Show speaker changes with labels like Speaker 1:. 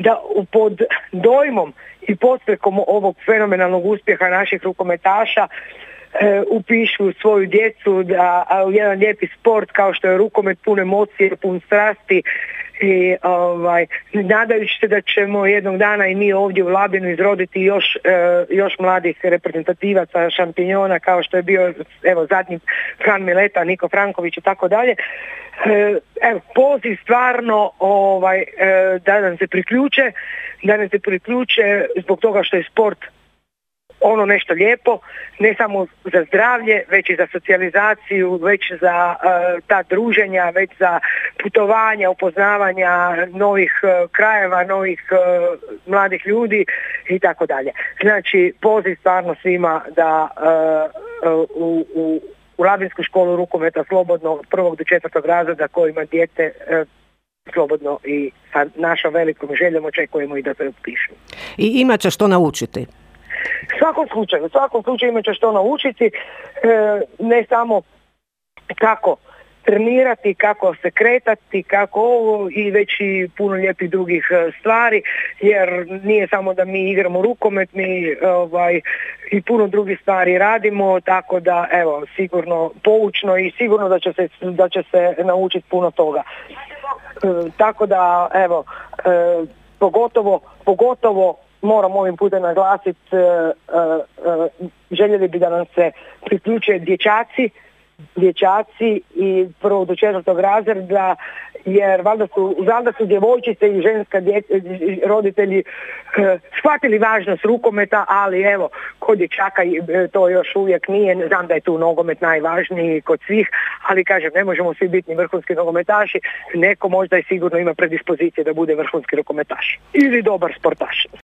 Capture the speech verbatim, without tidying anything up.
Speaker 1: da pod dojmom i podsjekom ovog fenomenalnog uspjeha naših rukometaša e, upišu svoju djecu da a, u jedan lijepi sport kao što je rukomet, pun emocije, pun strasti i ovaj, nadajući se da ćemo jednog dana i mi ovdje u Labinu izroditi još, e, još mladih reprezentativaca, šampinjona kao što je bio evo zadnji Fran Mileta, Niko Franković i tako dalje. Evo, poziv stvarno ovaj, e, da nam se priključe, da nam se priključe zbog toga što je sport ono nešto lijepo, ne samo za zdravlje, već i za socijalizaciju, već za uh, ta druženja, već za putovanja, upoznavanja novih uh, krajeva, novih uh, mladih ljudi i tako dalje. Znači, poziv stvarno svima da uh, uh, u, u, u Labinsku školu rukometa slobodno od prvog do četvrtog razreda kojima dijete uh, slobodno i sa našom velikom željom očekujemo i da se upišu.
Speaker 2: I imat će što naučiti.
Speaker 1: U svakom slučaju, u svakom slučaju imat će što naučiti, e, ne samo kako trenirati, kako se kretati, kako ovo i već i puno lijepih drugih stvari, jer nije samo da mi igramo rukomet, mi ovaj, i puno drugih stvari radimo, tako da evo, sigurno poučno i sigurno da će se, da će se naučiti puno toga. E, tako da evo, e, pogotovo, pogotovo moram ovim putem naglasiti, uh, uh, uh, željeli bi da nam se priključe dječaci, dječaci i prvog do četvrtog razreda, jer valjda su, valjda su djevojčice i ženska dje, roditelji uh, shvatili važnost rukometa, ali evo, kod dječaka to još uvijek nije, znam da je tu nogomet najvažniji kod svih, ali kažem, ne možemo svi biti ni vrhunski nogometaši, neko možda i sigurno ima predispozicije da bude vrhunski rukometaš ili dobar sportaš.